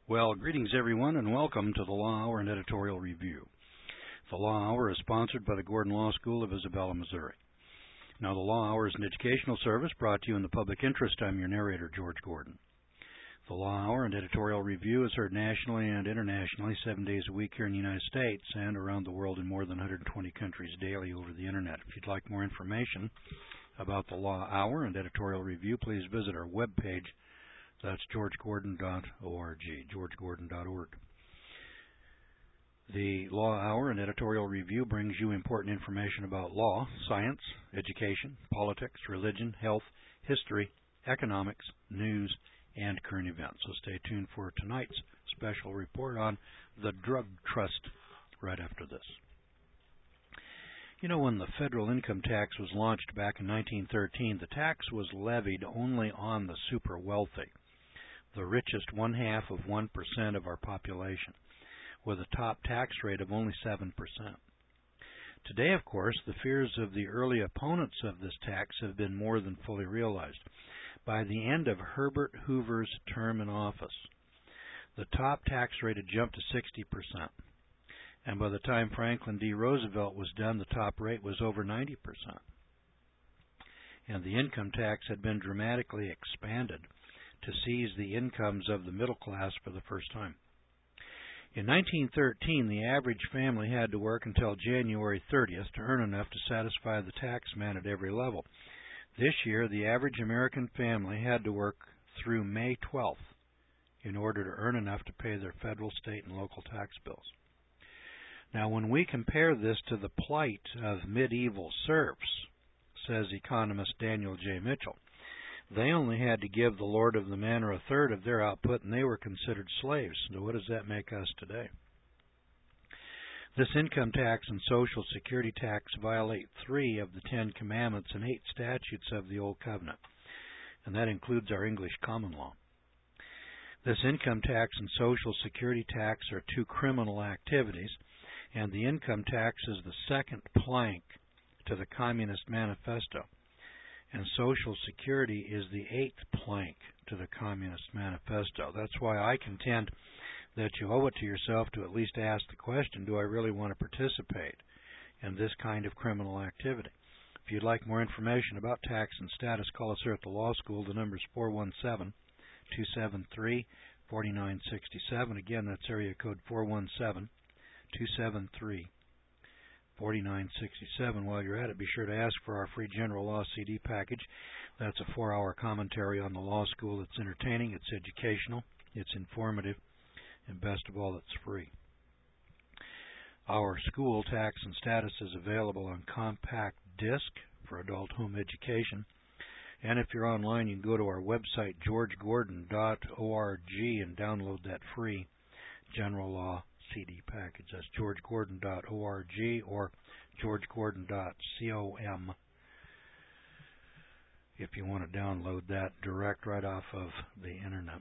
Well, greetings everyone, and welcome to the Law Hour and Editorial Review. The Law Hour is sponsored by the Gordon Law School of Isabella, Missouri. Now, the Law Hour is an educational service brought to you in the public interest. I'm your narrator, George Gordon. The Law Hour and Editorial Review is heard nationally and internationally 7 days a week here in the United States and around the world in more than 120 countries daily over the Internet. If you'd like more information about the Law Hour and Editorial Review, please visit our webpage. That's georgegordon.org, georgegordon.org. The Law Hour and Editorial Review brings you important information about law, science, education, politics, religion, health, history, economics, news, and current events. So stay tuned for tonight's special report on the Drug Trust right after this. You know, when the federal income tax was launched back in 1913, the tax was levied only on the super wealthy, the richest 0.5% of our population, with a top tax rate of only 7%. Today, of course, the fears of the early opponents of this tax have been more than fully realized. By the end of Herbert Hoover's term in office, the top tax rate had jumped to 60%. And by the time Franklin D. Roosevelt was done, the top rate was over 90%. And the income tax had been dramatically expanded to seize the incomes of the middle class for the first time. In 1913, the average family had to work until January 30th to earn enough to satisfy the tax man at every level. This year, the average American family had to work through May 12th in order to earn enough to pay their federal, state, and local tax bills. Now, when we compare this to the plight of medieval serfs, says economist Daniel J. Mitchell, they only had to give the lord of the manor a third of their output, and they were considered slaves. So what does that make us today? This income tax and Social Security tax violate 3 of the 10 commandments and 8 statutes of the Old Covenant, and that includes our English common law. This income tax and Social Security tax are 2 criminal activities, and the income tax is the second plank to the Communist Manifesto, and Social Security is the 8th plank to the Communist Manifesto. That's why I contend that you owe it to yourself to at least ask the question, do I really want to participate in this kind of criminal activity? If you'd like more information about tax and status, call us here at the law school. The number is 417-273-4967. Again, that's area code 417-273-4967. While you're at it, be sure to ask for our free General Law CD package. That's a 4-hour commentary on the law school. It's entertaining, it's educational, it's informative, and best of all, it's free. Our school, Tax and Status, is available on compact disc for adult home education. And if you're online, you can go to our website, georgegordon.org, and download that free General Law CD package. That's georgegordon.org or georgegordon.com if you want to download that direct right off of the Internet.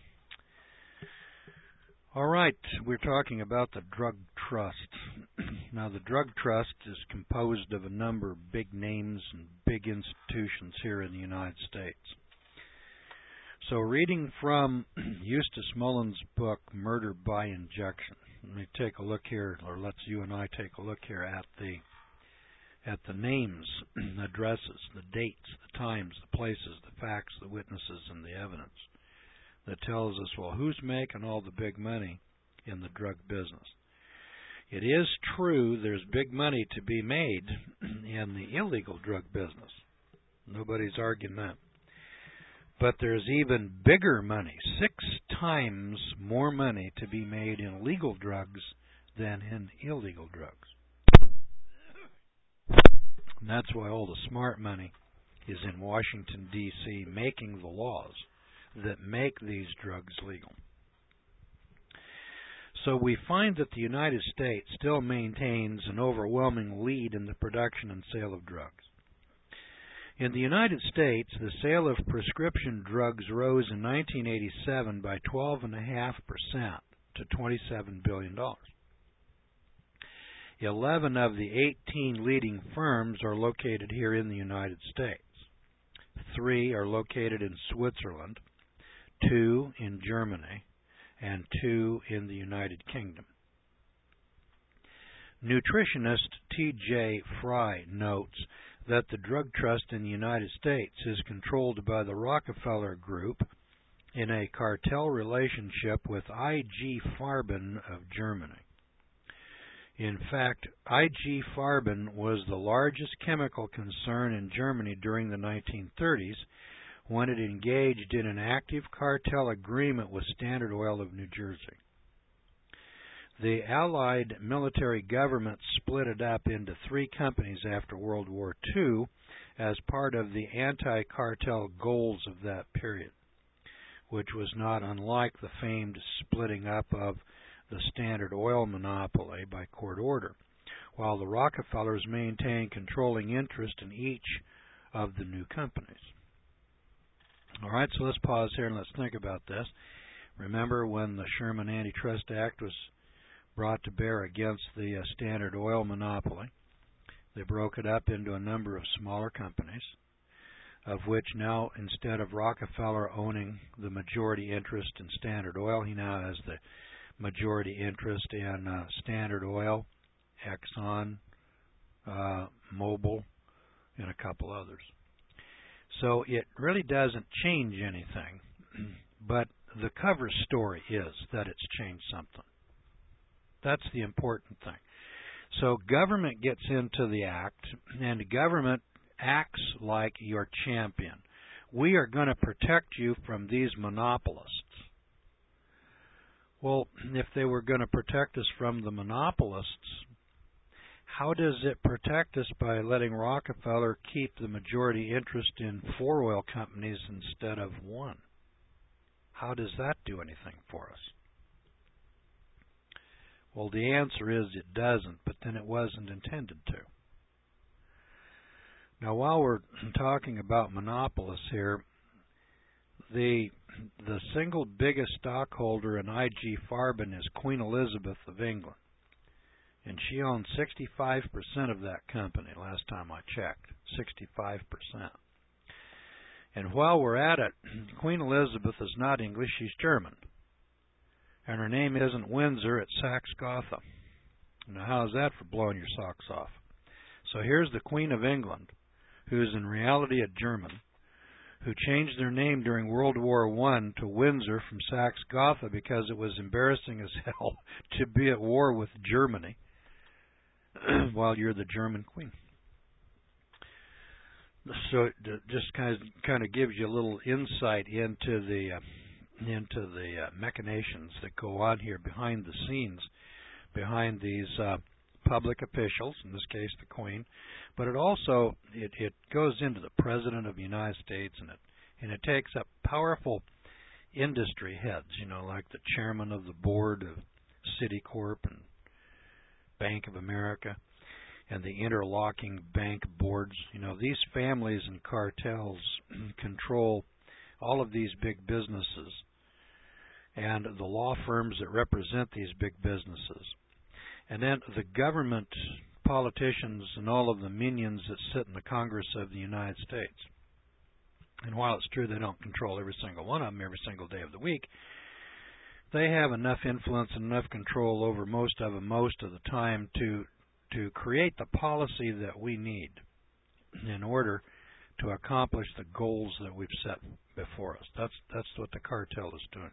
All right, we're talking about the Drug Trust. Now, the Drug Trust is composed of a number of big names and big institutions here in the United States. So, reading from Eustace Mullins' book, Murder by Injection, let me take a look here, or let's you and I take a look here at the names, addresses, the dates, the times, the places, the facts, the witnesses, and the evidence that tells us, well, who's making all the big money in the drug business. It is true there's big money to be made in the illegal drug business. Nobody's arguing that. But there's even bigger money, 6 times more money to be made in legal drugs than in illegal drugs. And that's why all the smart money is in Washington, D.C., making the laws that make these drugs legal. So we find that the United States still maintains an overwhelming lead in the production and sale of drugs. In the United States, the sale of prescription drugs rose in 1987 by 12.5% to $27 billion. 11 of the 18 leading firms are located here in the United States. 3 are located in Switzerland, 2 in Germany, and 2 in the United Kingdom. Nutritionist T.J. Fry notes that the drug trust in the United States is controlled by the Rockefeller Group in a cartel relationship with IG Farben of Germany. In fact, IG Farben was the largest chemical concern in Germany during the 1930s when it engaged in an active cartel agreement with Standard Oil of New Jersey. The Allied military government split it up into 3 companies after World War II as part of the anti-cartel goals of that period, which was not unlike the famed splitting up of the Standard Oil monopoly by court order, while the Rockefellers maintained controlling interest in each of the new companies. All right, so let's pause here and let's think about this. Remember when the Sherman Antitrust Act was brought to bear against the Standard Oil monopoly? They broke it up into a number of smaller companies, of which now, instead of Rockefeller owning the majority interest in Standard Oil, he now has the majority interest in Standard Oil, Exxon, Mobil, and a couple others. So it really doesn't change anything, but the cover story is that it's changed something. That's the important thing. So government gets into the act, and government acts like your champion. We are going to protect you from these monopolists. Well, if they were going to protect us from the monopolists, how does it protect us by letting Rockefeller keep the majority interest in 4 oil companies instead of 1? How does that do anything for us? Well, the answer is it doesn't, but then it wasn't intended to. Now, while we're talking about monopolists here, the single biggest stockholder in IG Farben is Queen Elizabeth of England, and she owns 65% of that company last time I checked, 65%. And while we're at it, Queen Elizabeth is not English, she's German. And her name isn't Windsor, it's Saxe-Gotha. Now, how's that for blowing your socks off? So here's the Queen of England, who's in reality a German, who changed their name during World War I to Windsor from Saxe-Gotha because it was embarrassing as hell to be at war with Germany while you're the German queen. So it just kind of gives you a little insight into the machinations that go on here behind the scenes, behind these public officials, in this case the Queen, but it also it goes into the President of the United States, and it takes up powerful industry heads, like the chairman of the board of Citicorp and Bank of America, and the interlocking bank boards. These families and cartels control all of these big businesses and the law firms that represent these big businesses. And then the government politicians and all of the minions that sit in the Congress of the United States. And while it's true they don't control every single one of them every single day of the week, they have enough influence and enough control over most of them most of the time to create the policy that we need in order to accomplish the goals that we've set before us. That's what the cartel is doing.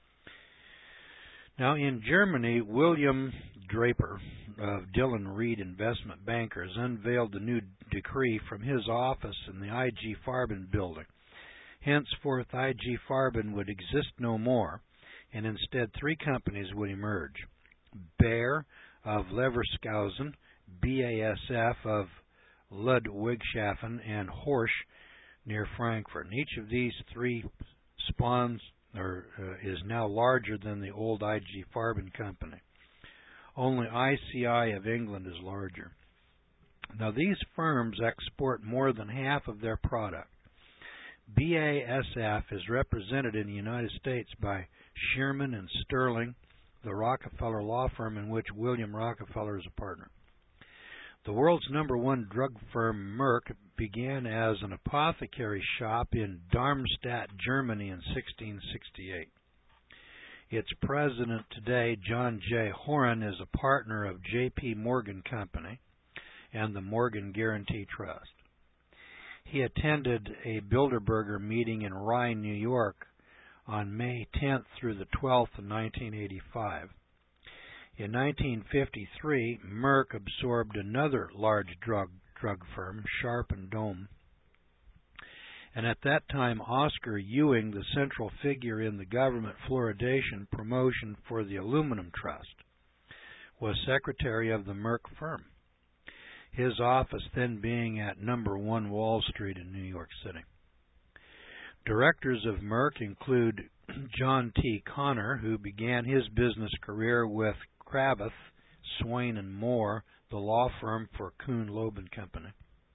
Now, in Germany, William Draper of Dillon Reed Investment Bankers unveiled the new decree from his office in the IG Farben building. Henceforth, IG Farben would exist no more, and instead 3 companies would emerge: Bayer of Leverkusen, BASF of Ludwigshafen, and Horsch near Frankfurt. And each of these 3 spawns is now larger than the old IG Farben company. Only ICI of England is larger. Now, these firms export more than half of their product. BASF is represented in the United States by Shearman and Sterling, the Rockefeller law firm in which William Rockefeller is a partner. The world's #1 drug firm, Merck, began as an apothecary shop in Darmstadt, Germany in 1668. Its president today, John J. Horan, is a partner of J.P. Morgan Company and the Morgan Guaranty Trust. He attended a Bilderberger meeting in Rye, New York on May 10th through the 12th of 1985. In 1953, Merck absorbed another large drug firm, Sharp and Dohme, and at that time Oscar Ewing, the central figure in the government fluoridation promotion for the Aluminum Trust, was secretary of the Merck firm, his office then being at number 1 Wall Street in New York City. Directors of Merck include John T. Connor, who began his business career with Cravath, Swaine & Moore, the law firm for Kuhn, Loeb & Company.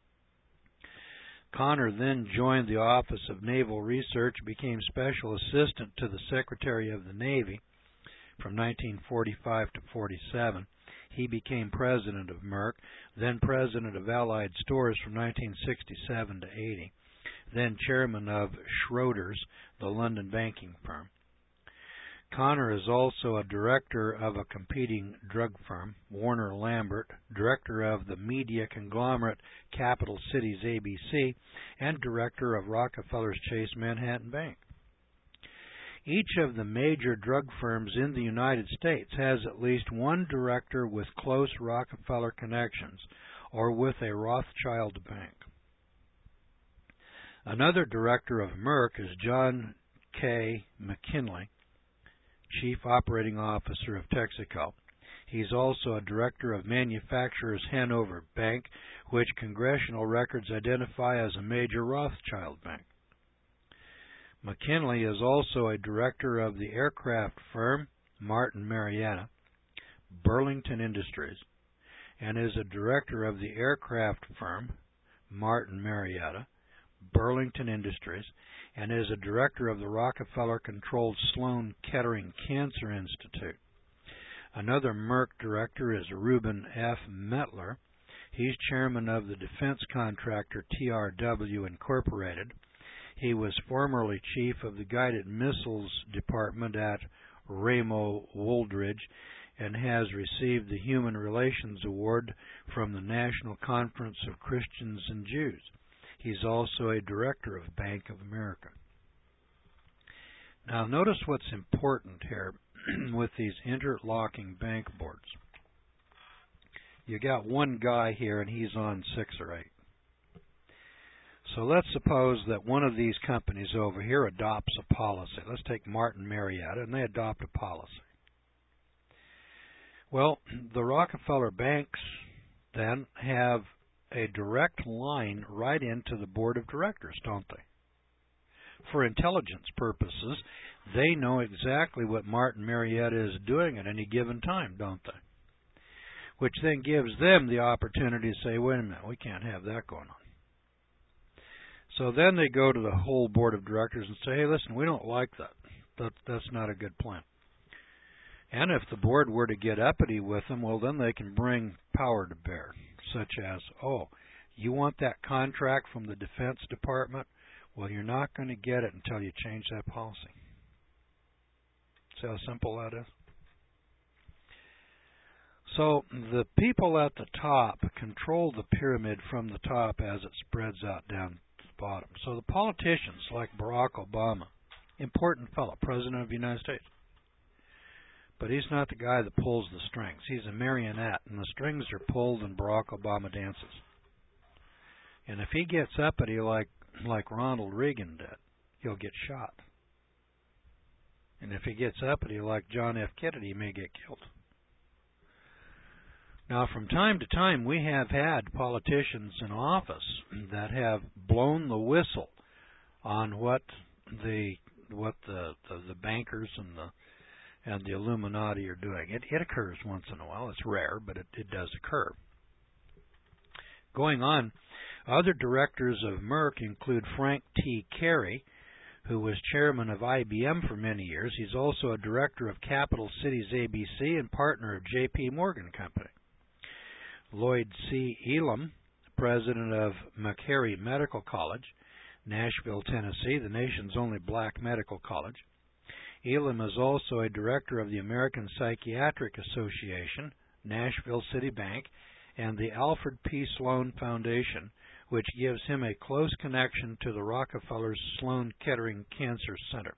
Connor then joined the Office of Naval Research, became Special Assistant to the Secretary of the Navy from 1945 to 47. He became President of Merck, then President of Allied Stores from 1967 to 80, then Chairman of Schroders, the London banking firm. Connor is also a director of a competing drug firm, Warner Lambert, director of the media conglomerate Capital Cities ABC, and director of Rockefeller's Chase Manhattan Bank. Each of the major drug firms in the United States has at least one director with close Rockefeller connections or with a Rothschild bank. Another director of Merck is John K. McKinley, Chief Operating Officer of Texaco. He's also a director of Manufacturers Hanover Bank, which congressional records identify as a major Rothschild bank. McKinley is also a director of the aircraft firm Martin Marietta, Burlington Industries, and is a director of the aircraft firm Martin Marietta, Burlington Industries, and is a director of the Rockefeller-controlled Sloan Kettering Cancer Institute. Another Merck director is Reuben F. Mettler. He's chairman of the defense contractor TRW Incorporated. He was formerly chief of the Guided Missiles Department at Ramo Wooldridge and has received the Human Relations Award from the National Conference of Christians and Jews. He's also a director of Bank of America. Now notice what's important here with these interlocking bank boards. You got one guy here and he's on 6 or 8. So let's suppose that one of these companies over here adopts a policy. Let's take Martin Marietta, and they adopt a policy. Well, the Rockefeller banks then have a direct line right into the board of directors, don't they? For intelligence purposes, they know exactly what Martin Marietta is doing at any given time, don't they? Which then gives them the opportunity to say, wait a minute, we can't have that going on. So then they go to the whole board of directors and say, hey, listen, we don't like that. That's not a good plan. And if the board were to get uppity with them, well, then they can bring power to bear, such as, oh, you want that contract from the Defense Department? Well, you're not going to get it until you change that policy. See how simple that is? So the people at the top control the pyramid from the top as it spreads out down to the bottom. So the politicians like Barack Obama, important fellow, President of the United States, but he's not the guy that pulls the strings. He's a marionette, and the strings are pulled and Barack Obama dances. And if he gets uppity like Ronald Reagan did, he'll get shot. And if he gets uppity like John F. Kennedy, he may get killed. Now, from time to time, we have had politicians in office that have blown the whistle on what the bankers and the Illuminati are doing. It occurs once in a while. It's rare, but it does occur. Going on, other directors of Merck include Frank T. Carey, who was chairman of IBM for many years. He's also a director of Capital Cities ABC and partner of J.P. Morgan Company. Lloyd C. Elam, president of McCary Medical College, Nashville, Tennessee, the nation's only black medical college. Elam is also a director of the American Psychiatric Association, Nashville City Bank, and the Alfred P. Sloan Foundation, which gives him a close connection to the Rockefeller's Sloan Kettering Cancer Center.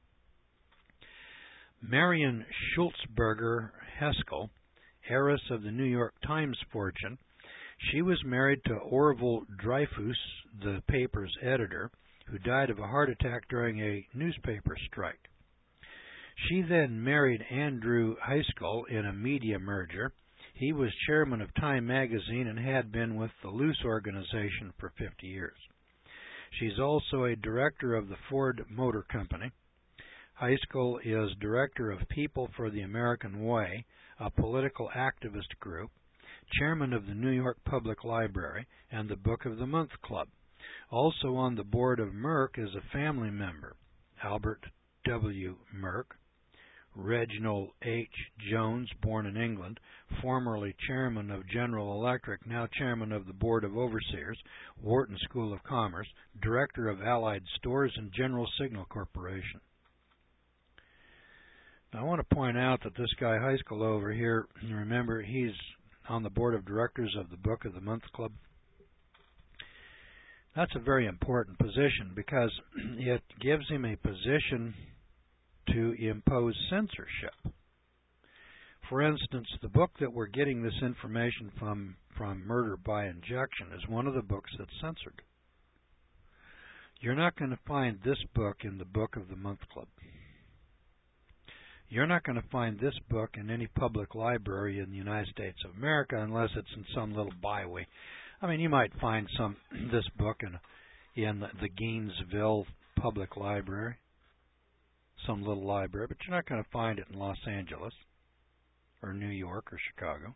Marion Schultzberger Heskel, heiress of the New York Times fortune, she was married to Orville Dreyfus, the paper's editor, who died of a heart attack during a newspaper strike. She then married Andrew Heiskell in a media merger. He was chairman of Time magazine and had been with the Luce organization for 50 years. She's also a director of the Ford Motor Company. Heiskell is director of People for the American Way, a political activist group, chairman of the New York Public Library, and the Book of the Month Club. Also on the board of Merck is a family member, Albert W. Merck, Reginald H. Jones, born in England, formerly chairman of General Electric, now chairman of the Board of Overseers, Wharton School of Commerce, director of Allied Stores and General Signal Corporation. Now, I want to point out that this guy Heiskell over here, remember, he's on the board of directors of the Book of the Month Club. That's a very important position because it gives him a position to impose censorship. For instance, the book that we're getting this information from Murder by Injection, is one of the books that's censored. You're not going to find this book in the Book of the Month Club. You're not going to find this book in any public library in the United States of America unless it's in some little byway. I mean, you might find this book in the Gainesville Public Library, some little library, but you're not going to find it in Los Angeles or New York or Chicago.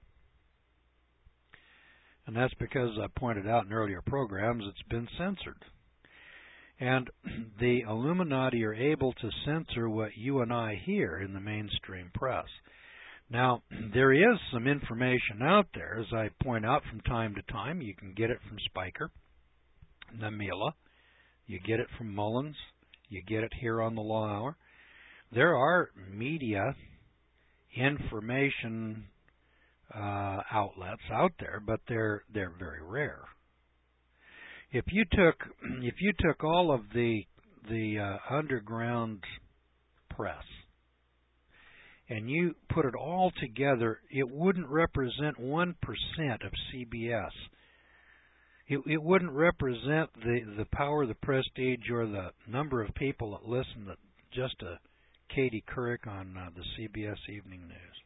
And that's because, I pointed out in earlier programs, it's been censored. And the Illuminati are able to censor what you and I hear in the mainstream press. Now, there is some information out there, as I point out from time to time. You can get it from Spiker, Namila, you get it from Mullins, you get it here on the Law Hour. There are media information outlets out there, but they're very rare. If you took all of the underground press and you put it all together, it wouldn't represent 1% of CBS. It wouldn't represent the power, the prestige, or the number of people that listen to just a Katie Couric on the CBS Evening News.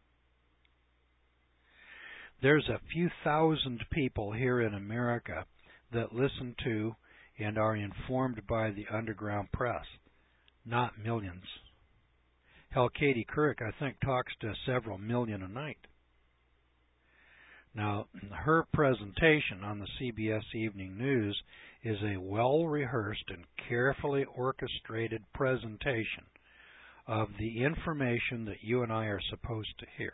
There's a few thousand people here in America that listen to and are informed by the underground press, not millions. Hell, Katie Couric, I think, talks to several million a night. Now, her presentation on the CBS Evening News is a well-rehearsed and carefully orchestrated presentation of the information that you and I are supposed to hear.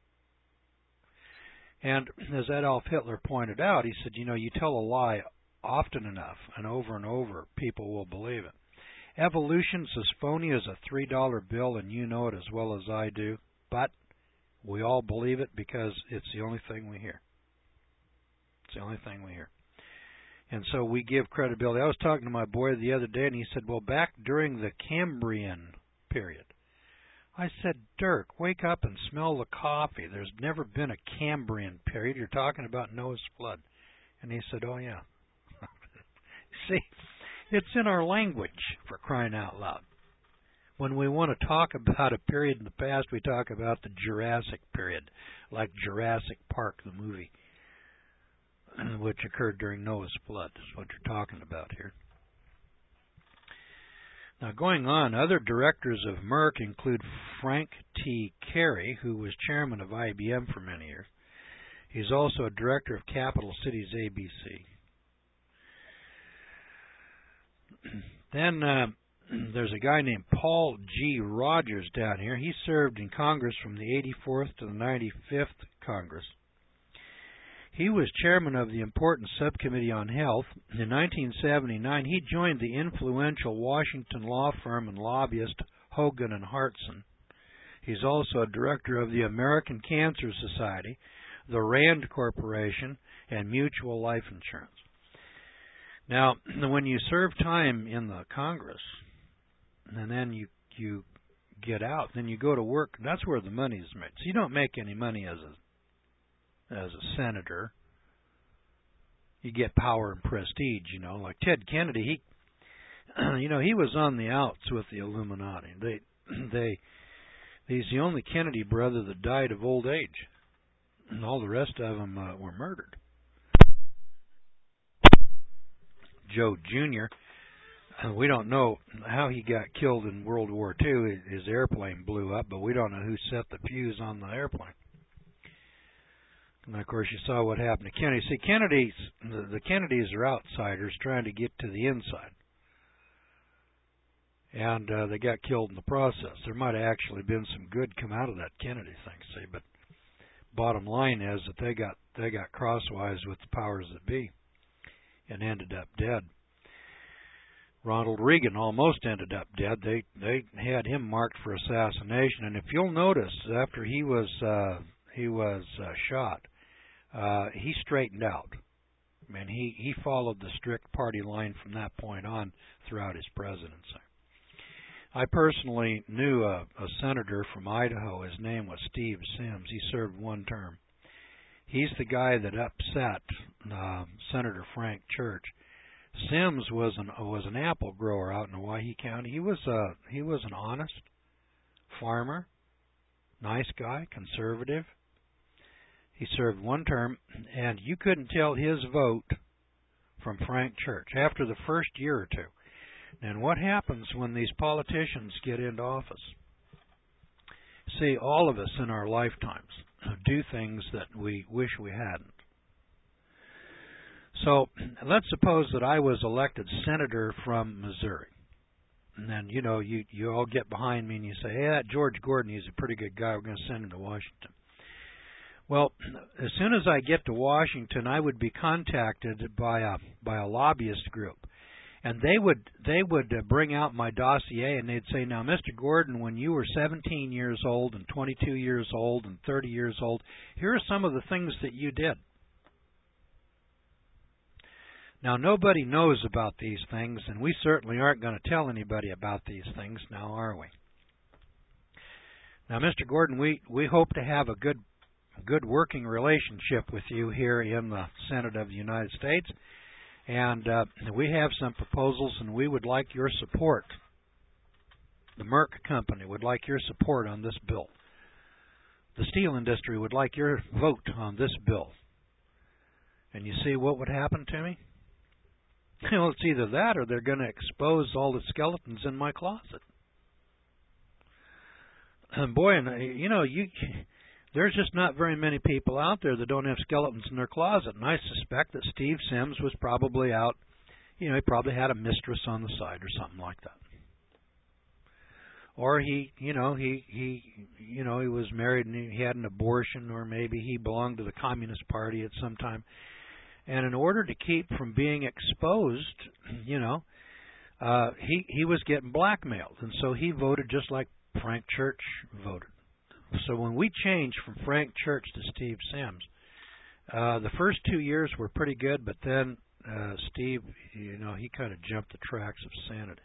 And as Adolf Hitler pointed out, he said, you tell a lie often enough and over, people will believe it. Evolution's as phony as a $3 bill, and you know it as well as I do, but we all believe it because it's the only thing we hear. It's the only thing we hear. And so we give credibility. I was talking to my boy the other day, and he said, well, back during the Cambrian period. I said, Dirk, wake up and smell the coffee. There's never been a Cambrian period. You're talking about Noah's flood. And he said, oh, yeah. See, it's in our language, for crying out loud. When we want to talk about a period in the past, we talk about the Jurassic period, like Jurassic Park, the movie, which occurred during Noah's flood. That's what you're talking about here. Now, going on, other directors of Merck include Frank T. Carey, who was chairman of IBM for many years. He's also a director of Capital Cities ABC. Then there's a guy named Paul G. Rogers down here. He served in Congress from the 84th to the 95th Congress. He was chairman of the important subcommittee on health. In 1979, he joined the influential Washington law firm and lobbyist Hogan and Hartson. He's also a director of the American Cancer Society, the Rand Corporation, and Mutual Life Insurance. Now, when you serve time in the Congress, and then you get out, then you go to work, that's where the money is made. So you don't make any money as a senator. You get power and prestige, like Ted Kennedy. He was on the outs with the Illuminati. He's the only Kennedy brother that died of old age, and all the rest of them were murdered. Joe Jr., we don't know how he got killed in World War II. His airplane blew up, but we don't know who set the fuse on the airplane. And, of course, you saw what happened to Kennedy. See, the Kennedys are outsiders trying to get to the inside. And they got killed in the process. There might have actually been some good come out of that Kennedy thing, see. But bottom line is that they got crosswise with the powers that be and ended up dead. Ronald Reagan almost ended up dead. They had him marked for assassination. And if you'll notice, after he was shot, he straightened out. I mean, he followed the strict party line from that point on throughout his presidency. I personally knew a senator from Idaho. His name was Steve Sims. He served one term. He's the guy that upset Senator Frank Church. Sims was an apple grower out in Owyhee County. He was an honest farmer, nice guy, conservative. He served one term, and you couldn't tell his vote from Frank Church after the first year or two. And what happens when these politicians get into office? See, all of us in our lifetimes do things that we wish we hadn't. So let's suppose that I was elected senator from Missouri. And then, you all get behind me and you say, hey, that George Gordon, he's a pretty good guy. We're going to send him to Washington. Well, as soon as I get to Washington, I would be contacted by a lobbyist group. And they would bring out my dossier and they'd say, now, Mr. Gordon, when you were 17 years old and 22 years old and 30 years old, here are some of the things that you did. Now, nobody knows about these things, and we certainly aren't going to tell anybody about these things now, are we? Now, Mr. Gordon, we hope to have a good working relationship with you here in the Senate of the United States. And we have some proposals, and we would like your support. The Merck Company would like your support on this bill. The steel industry would like your vote on this bill. And you see what would happen to me? Well, it's either that or they're going to expose all the skeletons in my closet. And boy, there's just not very many people out there that don't have skeletons in their closet. And I suspect that Steve Sims was probably out, he probably had a mistress on the side or something like that. Or he was married and he had an abortion, or maybe he belonged to the Communist Party at some time. And in order to keep from being exposed, he was getting blackmailed. And so he voted just like Frank Church voted. So when we changed from Frank Church to Steve Sims, the first 2 years were pretty good, but then Steve, he kind of jumped the tracks of sanity.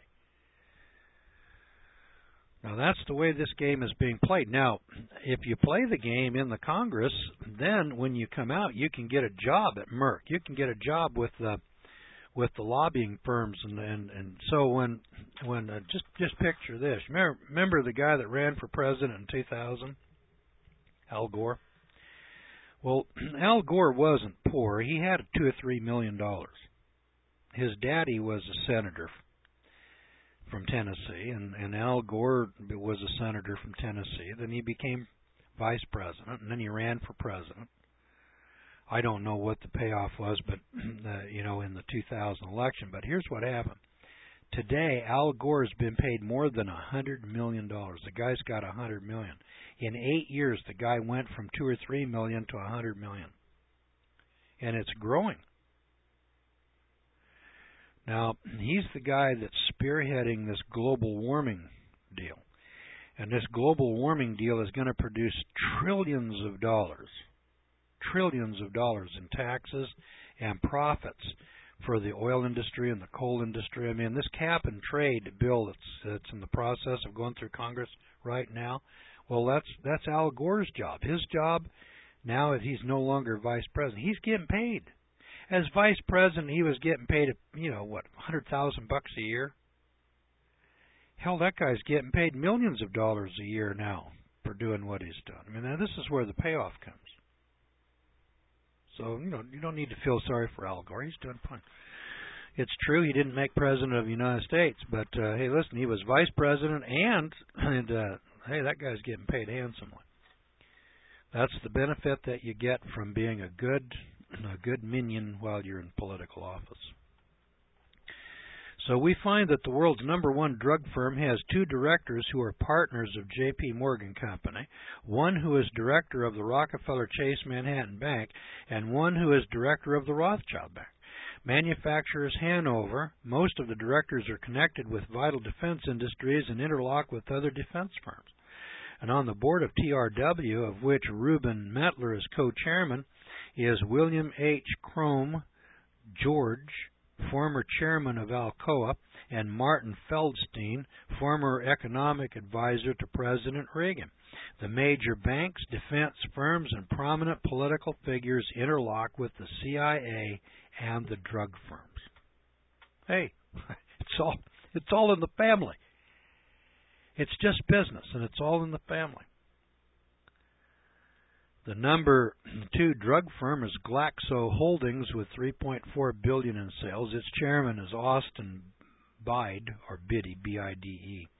Now, that's the way this game is being played. Now, if you play the game in the Congress, then when you come out, you can get a job at Merck. You can get a job with the lobbying firms, and so when just picture this. Remember the guy that ran for president in 2000, Al Gore? Well, Al Gore wasn't poor. He had $2 or $3 million. His daddy was a senator from Tennessee, and Al Gore was a senator from Tennessee. Then he became vice president, and then he ran for president. I don't know what the payoff was, but in the 2000 election. But here's what happened. Today, Al Gore has been paid more than $100 million. The guy's got $100 million. In 8 years, the guy went from $2 or $3 million to $100 million, and it's growing. Now, he's the guy that's spearheading this global warming deal. And this global warming deal is going to produce trillions of dollars in taxes and profits for the oil industry and the coal industry. I mean, this cap and trade bill that's in the process of going through Congress right now, well, that's Al Gore's job. His job now is he's no longer vice president. He's getting paid. As vice president, he was getting paid, $100,000 a year. Hell, that guy's getting paid millions of dollars a year now for doing what he's done. I mean, now this is where the payoff comes. So, you don't need to feel sorry for Al Gore. He's doing fine. It's true he didn't make president of the United States, but hey, listen, he was vice president, and hey, that guy's getting paid handsomely. That's the benefit that you get from being a good minion while you're in political office. So we find that the world's #1 drug firm has 2 directors who are partners of J.P. Morgan Company, one who is director of the Rockefeller Chase Manhattan Bank, and one who is director of the Rothschild Bank. Manufacturers Hanover, most of the directors are connected with vital defense industries and interlock with other defense firms. And on the board of TRW, of which Reuben Mettler is co-chairman, is William H. Crome George, former chairman of Alcoa, and Martin Feldstein, former economic advisor to President Reagan. The major banks, defense firms, and prominent political figures interlock with the CIA and the drug firms. Hey, it's all in the family. It's just business, and it's all in the family. The #2 drug firm is Glaxo Holdings with $3.4 billion in sales. Its chairman is Austin Bide, or Biddy, B-I-D-E.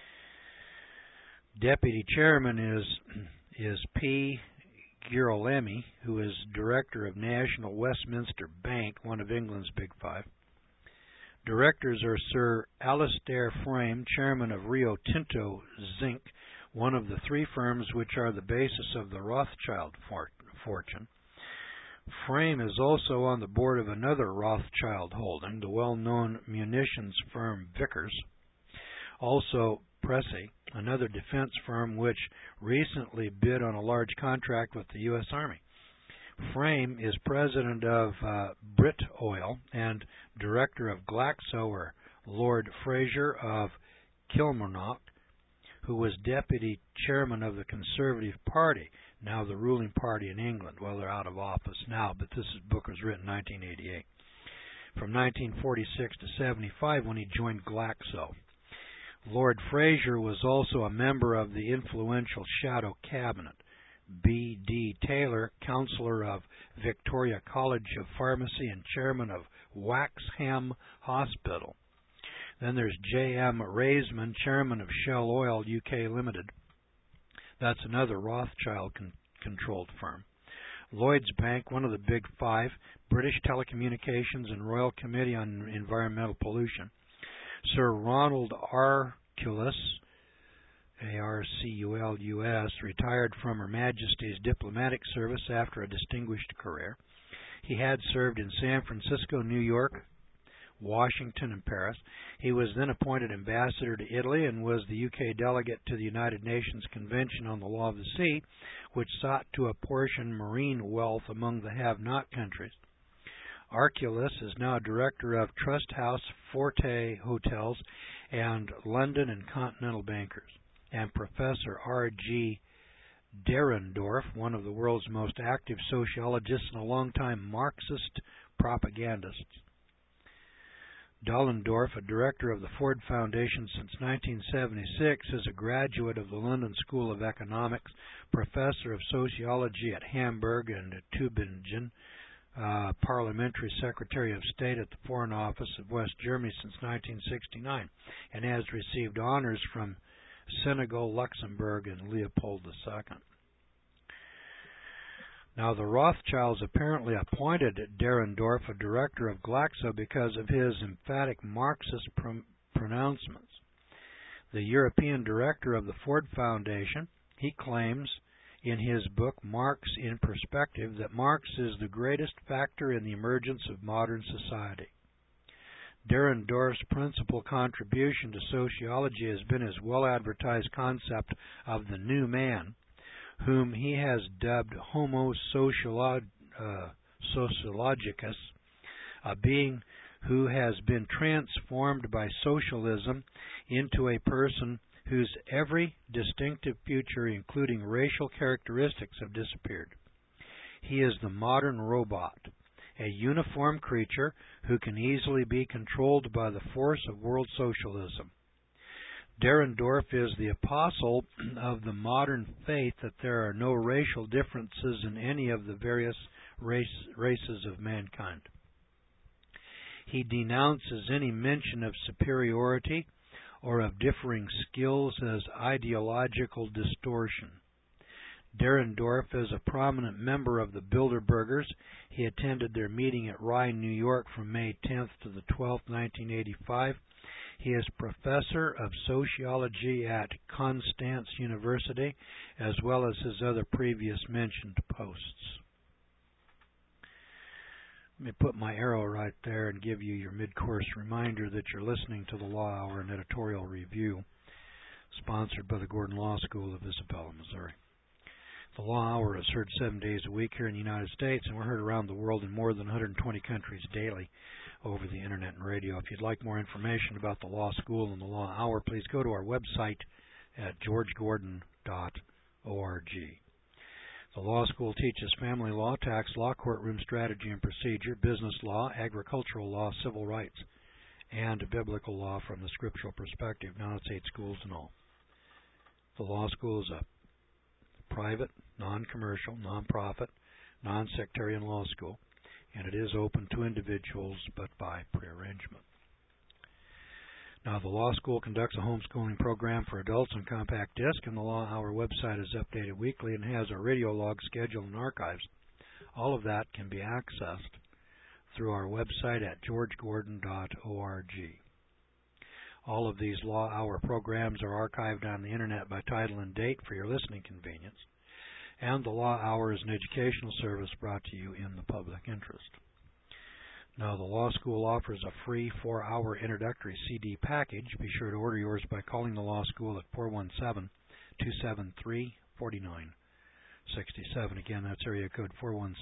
Deputy chairman is P. Girolami, who is director of National Westminster Bank, one of England's Big Five. Directors are Sir Alistair Frame, chairman of Rio Tinto Zinc, one of the 3 firms which are the basis of the Rothschild fortune. Frame is also on the board of another Rothschild holding, the well-known munitions firm Vickers. Also, Pressey, another defense firm which recently bid on a large contract with the U.S. Army. Frame is president of Brit Oil and director of Glaxo, or Lord Fraser of Kilmarnock, who was deputy chairman of the Conservative Party, now the ruling party in England. Well, they're out of office now, but this book was written in 1988. From 1946 to 75 when he joined Glaxo. Lord Fraser was also a member of the influential Shadow Cabinet. B.D. Taylor, counselor of Victoria College of Pharmacy and chairman of Waxham Hospital. Then there's J.M. Raisman, chairman of Shell Oil UK Limited. That's another Rothschild-controlled firm. Lloyds Bank, one of the Big Five, British Telecommunications and Royal Committee on Environmental Pollution. Sir Ronald Arculus, A-R-C-U-L-U-S, retired from Her Majesty's diplomatic service after a distinguished career. He had served in San Francisco, New York, Washington, and Paris. He was then appointed ambassador to Italy and was the UK delegate to the United Nations Convention on the Law of the Sea, which sought to apportion marine wealth among the have-not countries. Arculus is now director of Trust House Forte Hotels and London and Continental Bankers, and Professor R.G. Dahrendorf, one of the world's most active sociologists and a longtime Marxist propagandist. Dahrendorf, a director of the Ford Foundation since 1976, is a graduate of the London School of Economics, professor of sociology at Hamburg and Tübingen, parliamentary secretary of state at the Foreign Office of West Germany since 1969, and has received honors from Senegal, Luxembourg, and Leopold II. Now, the Rothschilds apparently appointed Dahrendorf a director of Glaxo because of his emphatic Marxist pronouncements. The European director of the Ford Foundation, he claims in his book Marx in Perspective that Marx is the greatest factor in the emergence of modern society. Derendorf's principal contribution to sociology has been his well-advertised concept of the new man, whom he has dubbed Homo sociologicus, a being who has been transformed by socialism into a person whose every distinctive feature, including racial characteristics, have disappeared. He is the modern robot, a uniform creature who can easily be controlled by the force of world socialism. Derendorf is the apostle of the modern faith that there are no racial differences in any of the various races of mankind. He denounces any mention of superiority or of differing skills as ideological distortion. Derendorf is a prominent member of the Bilderbergers. He attended their meeting at Rye, New York from May 10th to the 12th, 1985. He is professor of sociology at Konstanz University, as well as his other previous mentioned posts. Let me put my arrow right there and give you your mid-course reminder that you're listening to the Law Hour and Editorial Review, sponsored by the Gordon Law School of Isabella, Missouri. The Law Hour is heard 7 days a week here in the United States, and we're heard around the world in more than 120 countries daily over the Internet and radio. If you'd like more information about the Law School and the Law Hour, please go to our website at georgegordon.org. The Law School teaches family law, tax law, courtroom strategy and procedure, business law, agricultural law, civil rights, and biblical law from the scriptural perspective. Now it's 8 schools in all. The Law School is a private, non-commercial, non-profit, non-sectarian law school, and it is open to individuals but by prearrangement. Now, the Law School conducts a homeschooling program for adults on compact disc, and the Law Hour website is updated weekly and has a radio log schedule and archives. All of that can be accessed through our website at georgegordon.org. All of these Law Hour programs are archived on the Internet by title and date for your listening convenience, and the Law Hour is an educational service brought to you in the public interest. Now, the Law School offers a free 4-hour introductory CD package. Be sure to order yours by calling the Law School at 417-273-4967. Again, that's area code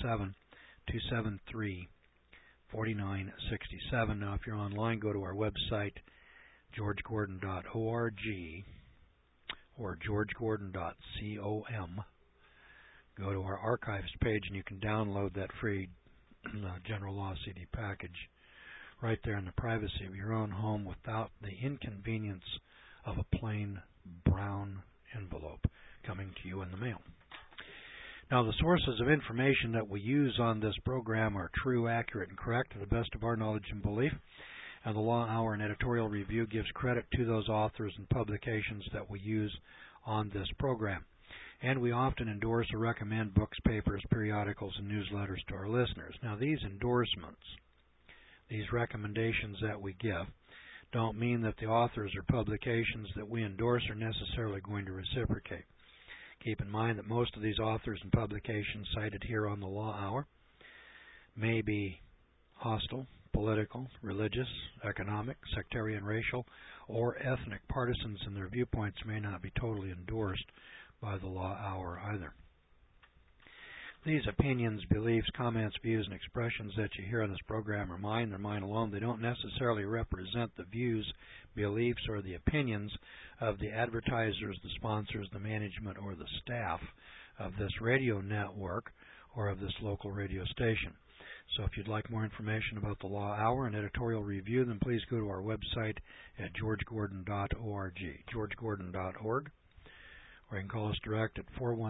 417-273-4967. Now, if you're online, go to our website, georgegordon.org or georgegordon.com. Go to our archives page and you can download that free General Law CD package right there in the privacy of your own home without the inconvenience of a plain brown envelope coming to you in the mail. Now, the sources of information that we use on this program are true, accurate, and correct to the best of our knowledge and belief. And the Law Hour and Editorial Review gives credit to those authors and publications that we use on this program. And we often endorse or recommend books, papers, periodicals, and newsletters to our listeners. Now, these endorsements, these recommendations that we give, don't mean that the authors or publications that we endorse are necessarily going to reciprocate. Keep in mind that most of these authors and publications cited here on the Law Hour may be hostile, political, religious, economic, sectarian, racial, or ethnic. Partisans and their viewpoints may not be totally endorsed by the Law Hour either. These opinions, beliefs, comments, views, and expressions that you hear on this program are mine. They're mine alone. They don't necessarily represent the views, beliefs, or the opinions of the advertisers, the sponsors, the management, or the staff of this radio network or of this local radio station. So if you'd like more information about the Law Hour and Editorial Review, then please go to our website at georgegordon.org, georgegordon.org, or you can call us direct at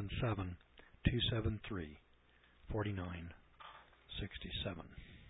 417-273-4967.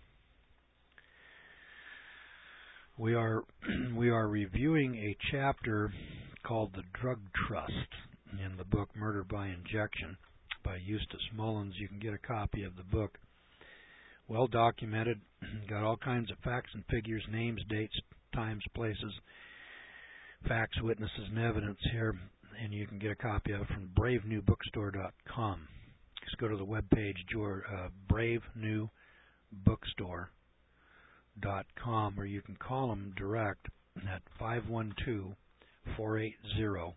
We are reviewing a chapter called The Drug Trust in the book Murder by Injection by Eustace Mullins. You can get a copy of the book. Well documented, got all kinds of facts and figures, names, dates, times, places, facts, witnesses, and evidence here, and you can get a copy of it from bravenewbookstore.com. Just go to the webpage, bravenewbookstore.com, or you can call them direct at 512-480-2503.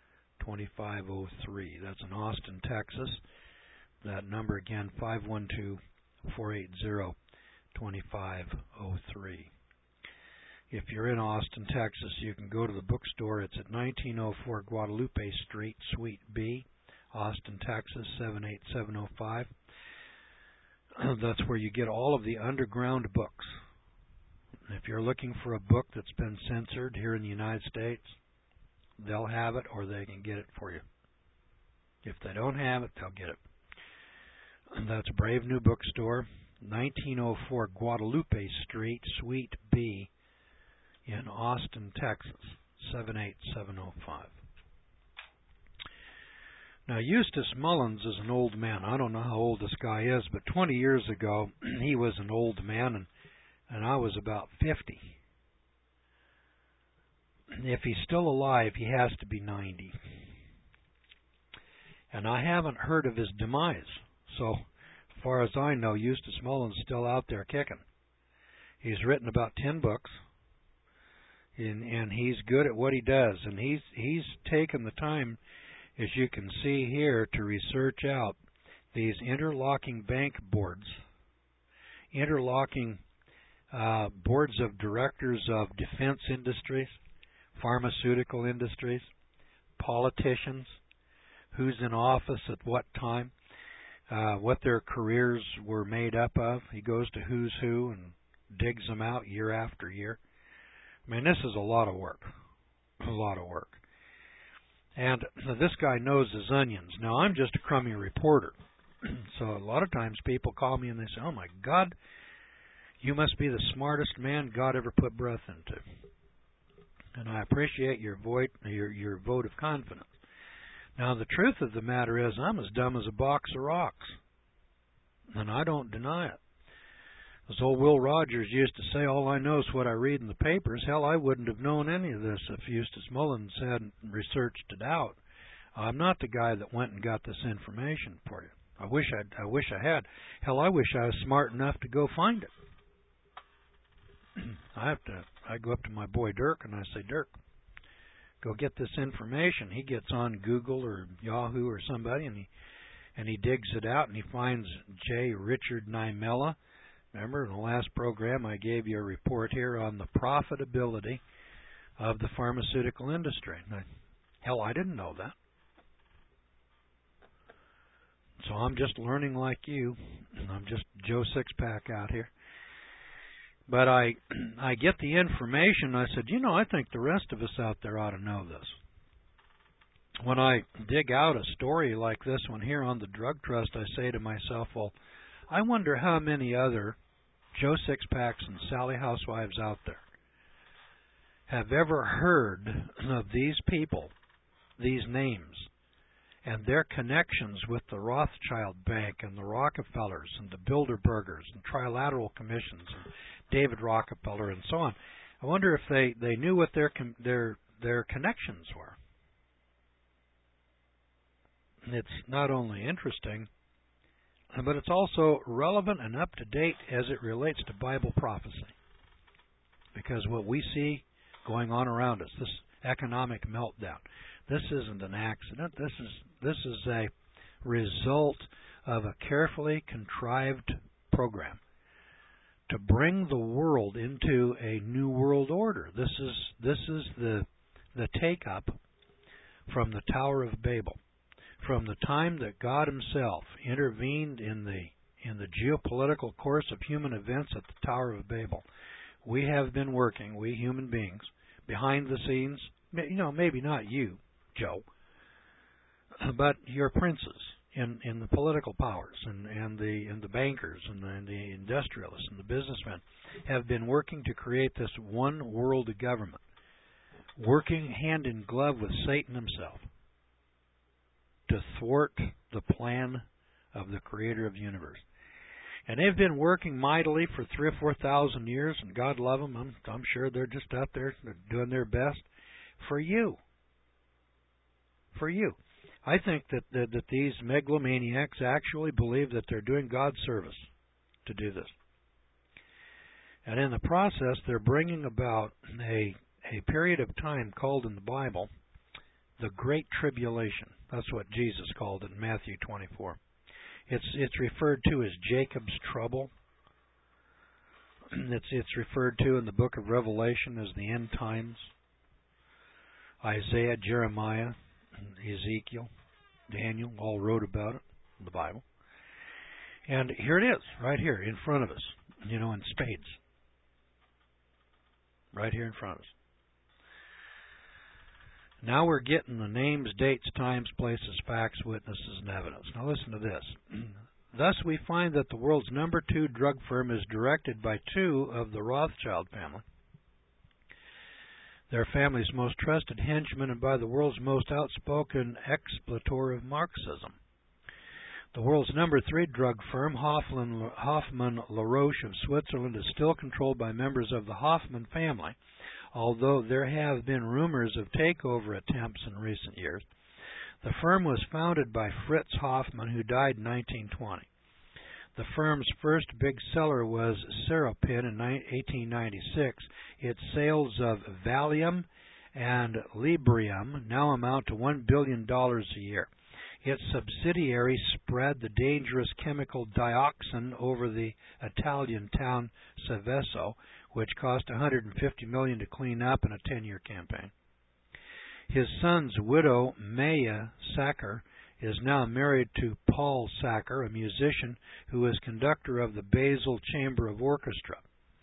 That's in Austin, Texas. That number again, 512-480-2503. If you're in Austin, Texas, you can go to the bookstore. It's at 1904 Guadalupe Street, Suite B, Austin, Texas, 78705. That's where you get all of the underground books. If you're looking for a book that's been censored here in the United States, they'll have it or they can get it for you. If they don't have it, they'll get it. And that's Brave New Bookstore, 1904 Guadalupe Street, Suite B, in Austin, Texas, 78705. Now, Eustace Mullins is an old man. I don't know how old this guy is, but 20 years ago, he was an old man, and I was about 50. If he's still alive, he has to be 90. And I haven't heard of his demise. So, as far as I know, Eustace Mullins is still out there kicking. He's written about 10 books, and he's good at what he does. And he's taken the time, as you can see here, to research out these interlocking bank boards, interlocking boards of directors of defense industries, pharmaceutical industries, politicians, who's in office at what time, what their careers were made up of. He goes to who's who and digs them out year after year. I mean, this is a lot of work, a lot of work. And this guy knows his onions. Now, I'm just a crummy reporter. So a lot of times people call me and they say, "Oh, my God, you must be the smartest man God ever put breath into." And I appreciate your vote of confidence. Now, the truth of the matter is I'm as dumb as a box of rocks, and I don't deny it. As old Will Rogers used to say, all I know is what I read in the papers. Hell, I wouldn't have known any of this if Eustace Mullins hadn't researched it out. I'm not the guy that went and got this information for you. I wish I had. Hell, I wish I was smart enough to go find it. I go up to my boy Dirk and I say, "Dirk, go get this information." He gets on Google or Yahoo or somebody and he digs it out and he finds J. Richard Nimella. Remember, in the last program, I gave you a report here on the profitability of the pharmaceutical industry. Hell, I didn't know that. So I'm just learning like you. I'm just Joe Sixpack out here. But I get the information. I said, I think the rest of us out there ought to know this. When I dig out a story like this one here on the Drug Trust, I say to myself, well, I wonder how many other Joe Sixpacks and Sally Housewives out there have ever heard of these people, these names, and their connections with the Rothschild Bank and the Rockefellers and the Bilderbergers and Trilateral Commissions and David Rockefeller and so on. I wonder if they knew what their connections were. It's not only interesting, but it's also relevant and up to date as it relates to Bible prophecy. Because what we see going on around us, this economic meltdown, this isn't an accident. This is a result of a carefully contrived program to bring the world into a new world order. This is the take up from the Tower of Babel. From the time that God Himself intervened in the geopolitical course of human events at the Tower of Babel, we have been working, we human beings, behind the scenes. Maybe not you, Joe, but your princes in the political powers and the bankers and the industrialists and the businessmen have been working to create this one world government, working hand in glove with Satan himself, to thwart the plan of the Creator of the universe. And they've been working mightily for 3,000 or 4,000 years, and God love them. I'm sure they're just out there doing their best for you. For you. I think that these megalomaniacs actually believe that they're doing God's service to do this. And in the process, they're bringing about a period of time called in the Bible the Great Tribulation. That's what Jesus called it in Matthew 24. It's referred to as Jacob's trouble. It's referred to in the book of Revelation as the end times. Isaiah, Jeremiah, Ezekiel, Daniel all wrote about it in the Bible. And here it is, right here in front of us, in spades. Right here in front of us. Now we're getting the names, dates, times, places, facts, witnesses, and evidence. Now listen to this. Thus we find that the world's number 2 drug firm is directed by 2 of the Rothschild family, their family's most trusted henchmen, and by the world's most outspoken exploiter of Marxism. The world's number 3 drug firm, Hoffmann La Roche of Switzerland, is still controlled by members of the Hoffmann family, although there have been rumors of takeover attempts in recent years. The firm was founded by Fritz Hoffmann, who died in 1920. The firm's first big seller was Seropin in 1896. Its sales of Valium and Librium now amount to $1 billion a year. Its subsidiary spread the dangerous chemical dioxin over the Italian town Seveso, which cost $150 million to clean up in a 10-year campaign. His son's widow, Maya Sacker, is now married to Paul Sacker, a musician who is conductor of the Basel Chamber of Orchestra.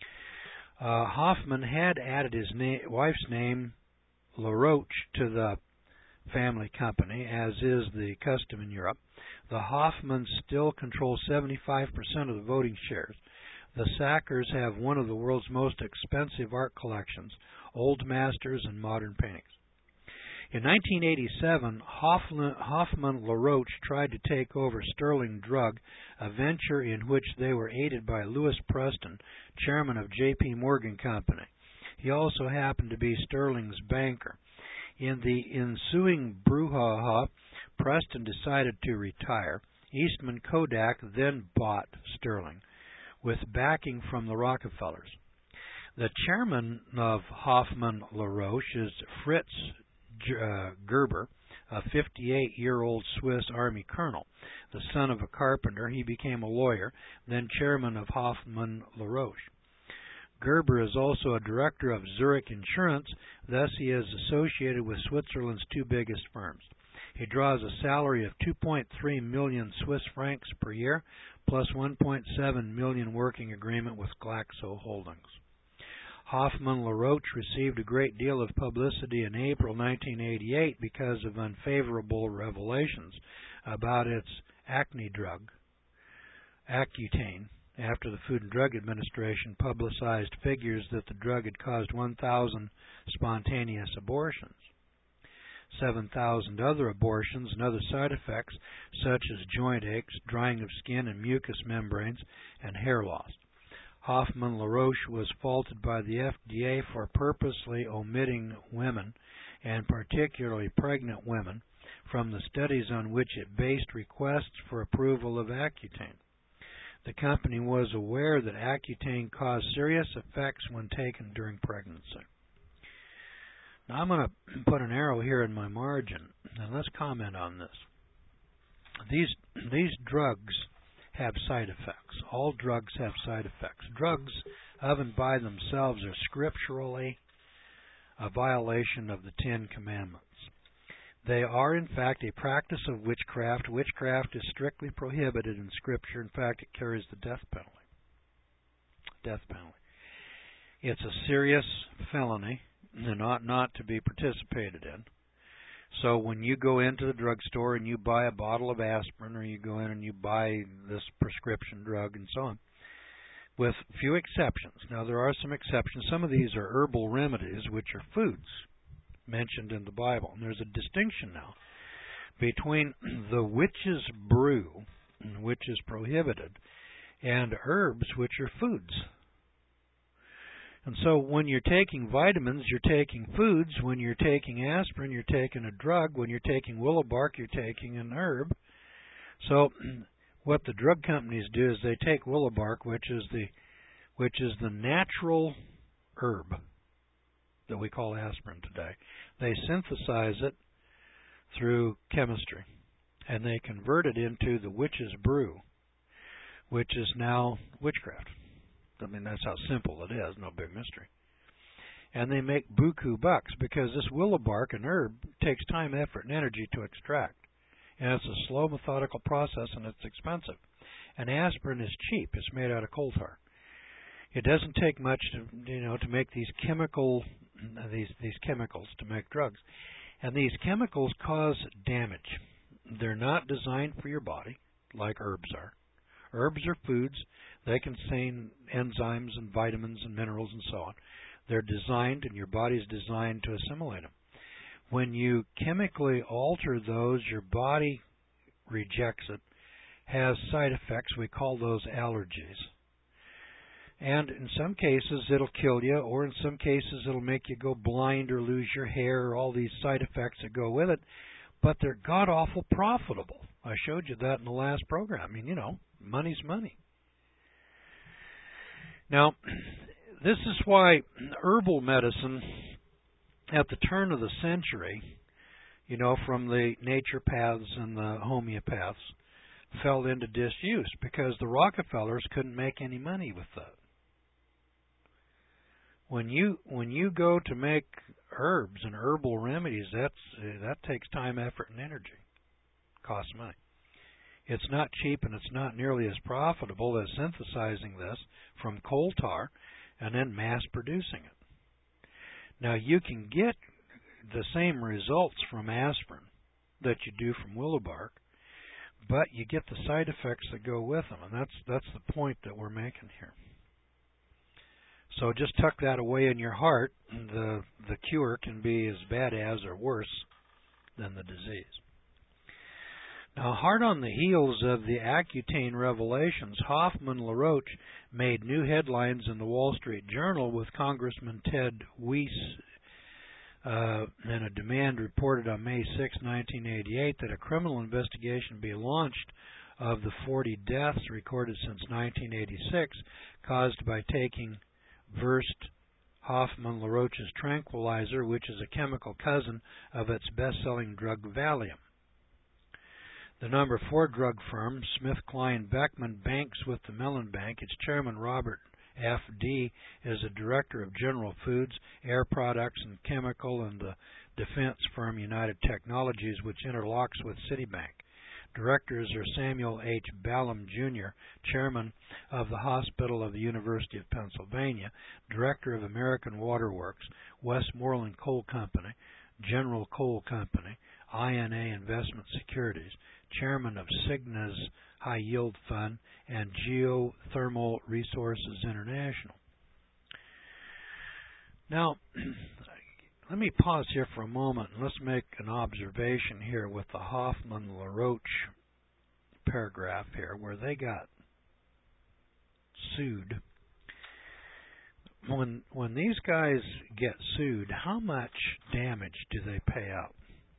Hoffmann had added his wife's name, LaRoche, to the family company, as is the custom in Europe. The Hoffmanns still control 75% of the voting shares. The Sackers have one of the world's most expensive art collections, old masters and modern paintings. In 1987, Hoffmann La Roche tried to take over Sterling Drug, a venture in which they were aided by Louis Preston, chairman of J.P. Morgan Company. He also happened to be Sterling's banker. In the ensuing brouhaha, Preston decided to retire. Eastman Kodak then bought Sterling, with backing from the Rockefellers. The chairman of Hoffmann La Roche is Fritz Gerber, a 58-year-old Swiss Army colonel. The son of a carpenter, he became a lawyer, then chairman of Hoffmann La Roche. Gerber is also a director of Zurich Insurance, thus he is associated with Switzerland's 2 biggest firms. He draws a salary of 2.3 million Swiss francs per year, plus 1.7 million working agreement with Glaxo Holdings. Hoffmann La Roche received a great deal of publicity in April 1988 because of unfavorable revelations about its acne drug, Accutane, after the Food and Drug Administration publicized figures that the drug had caused 1,000 spontaneous abortions, 7,000 other abortions, and other side effects such as joint aches, drying of skin and mucous membranes, and hair loss. Hoffmann La Roche was faulted by the FDA for purposely omitting women, and particularly pregnant women, from the studies on which it based requests for approval of Accutane. The company was aware that Accutane caused serious effects when taken during pregnancy. Now I'm going to put an arrow here in my margin, and let's comment on this. These drugs have side effects. All drugs have side effects. Drugs of and by themselves are scripturally a violation of the 10 Commandments. They are, in fact, a practice of witchcraft. Witchcraft is strictly prohibited in Scripture. In fact, it carries the death penalty. Death penalty. It's a serious felony and ought not to be participated in. So when you go into the drugstore and you buy a bottle of aspirin, or you go in and you buy this prescription drug and so on, with few exceptions. Now, there are some exceptions. Some of these are herbal remedies, which are foods mentioned in the Bible. And there's a distinction now between the witch's brew, which is prohibited, and herbs, which are foods. And so when you're taking vitamins, you're taking foods. When you're taking aspirin, you're taking a drug. When you're taking willow bark, you're taking an herb. So what the drug companies do is they take willow bark, which is which is the natural herb that we call aspirin today. They synthesize it through chemistry, and they convert it into the witch's brew, which is now witchcraft. I mean, that's how simple it is, no big mystery. And they make buku bucks because this willow bark, an herb, takes time, effort, and energy to extract. And it's a slow, methodical process, and it's expensive. And aspirin is cheap. It's made out of coal tar. It doesn't take much to make these chemicals to make drugs. And these chemicals cause damage. They're not designed for your body like herbs are. Herbs are foods. They contain enzymes and vitamins and minerals and so on. They're designed, and your body's designed to assimilate them. When you chemically alter those, your body rejects it, has side effects. We call those allergies. And in some cases, it'll kill you, or in some cases, it'll make you go blind or lose your hair, or all these side effects that go with it. But they're god-awful profitable. I showed you that in the last program. I mean, money's money. Now, this is why herbal medicine at the turn of the century, from the naturopaths and the homeopaths, fell into disuse because the Rockefellers couldn't make any money with that. When you go to make herbs and herbal remedies, that takes time, effort, and energy. Costs money. It's not cheap, and it's not nearly as profitable as synthesizing this from coal tar and then mass producing it. Now, you can get the same results from aspirin that you do from willow bark, but you get the side effects that go with them, and that's the point that we're making here. So just tuck that away in your heart. The cure can be as bad as or worse than the disease. Now, hard on the heels of the Accutane revelations, Hoffman-LaRoche made new headlines in the Wall Street Journal with Congressman Ted Weiss and a demand reported on May 6, 1988, that a criminal investigation be launched of the 40 deaths recorded since 1986 caused by taking Versed, Hoffman-LaRoche's tranquilizer, which is a chemical cousin of its best-selling drug Valium. The number 4 drug firm, SmithKline Beckman, banks with the Mellon Bank. Its chairman, Robert F. D., is a director of General Foods, Air Products, and Chemical, and the defense firm United Technologies, which interlocks with Citibank. Directors are Samuel H. Ballum, Jr., Chairman of the Hospital of the University of Pennsylvania, Director of American Water Works, Westmoreland Coal Company, General Coal Company, INA Investment Securities, Chairman of Cigna's High Yield Fund, and Geothermal Resources International. Now, let me pause here for a moment and let's make an observation here with the Hoffman-LaRoche paragraph here where they got sued. When these guys get sued, how much damage do they pay out?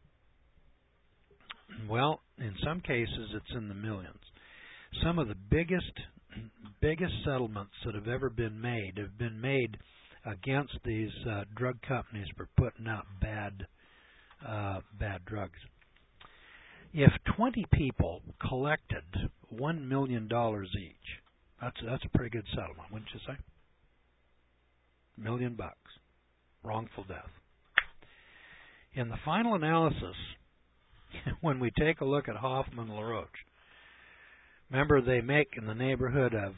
Well, in some cases it's in the millions. Some of the biggest settlements that have ever been made have been made against these drug companies for putting out bad drugs. If 20 people collected $1 million each, that's a pretty good settlement, wouldn't you say? $1 million, wrongful death. In the final analysis, when we take a look at Hoffman-LaRoche, remember they make in the neighborhood of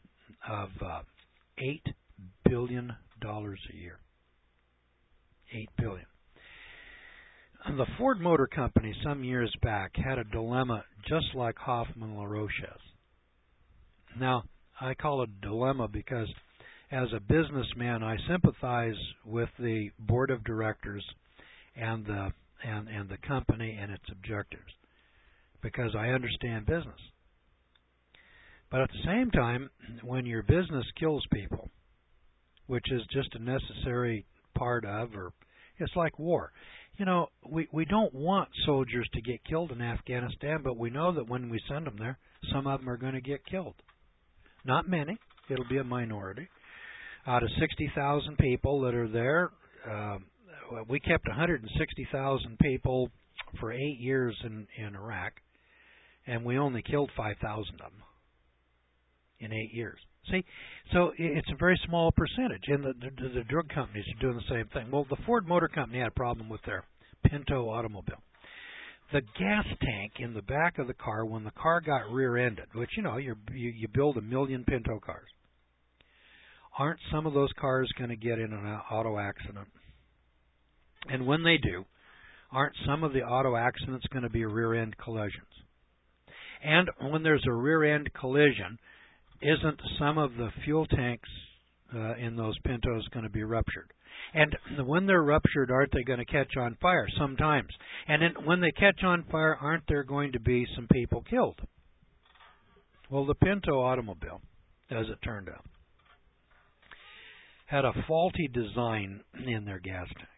$8 billion a year. $8 billion. The Ford Motor Company some years back had a dilemma just like Hoffman-LaRoche has. Now, I call it a dilemma because as a businessman, I sympathize with the board of directors and the company and its objectives because I understand business. But at the same time, when your business kills people, which is just a necessary part of, or it's like war. We don't want soldiers to get killed in Afghanistan, but we know that when we send them there, some of them are going to get killed. Not many, It'll be a minority. Out of 60,000 people that are there, we kept 160,000 people for 8 years in Iraq, and we only killed 5,000 of them in 8 years. See, so it's a very small percentage, and the drug companies are doing the same thing. Well, the Ford Motor Company had a problem with their Pinto automobile. The gas tank in the back of the car, when the car got rear-ended, which, you build 1 million Pinto cars, aren't some of those cars going to get in an auto accident? And when they do, aren't some of the auto accidents going to be rear-end collisions? And when there's a rear-end collision, isn't some of the fuel tanks in those Pintos going to be ruptured? And when they're ruptured, aren't they going to catch on fire? Sometimes. And then when they catch on fire, aren't there going to be some people killed? Well, the Pinto automobile, as it turned out, had a faulty design in their gas tank.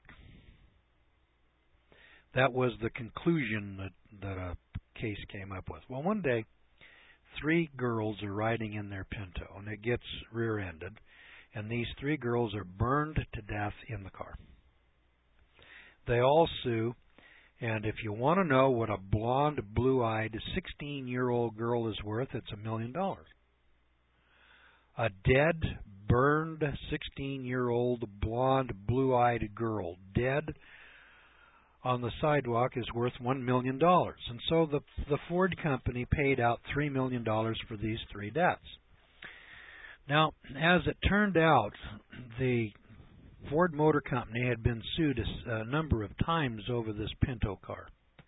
That was the conclusion that a case came up with. Well, one day, 3 girls are riding in their Pinto, and it gets rear-ended, and these 3 girls are burned to death in the car. They all sue, and if you want to know what a blonde, blue-eyed, 16-year-old girl is worth, it's $1 million. A dead, burned, 16-year-old, blonde, blue-eyed girl, dead on the sidewalk, is worth $1 million. And so the Ford company paid out $3 million for these 3 deaths. Now, as it turned out, the Ford Motor Company had been sued a number of times over this Pinto car.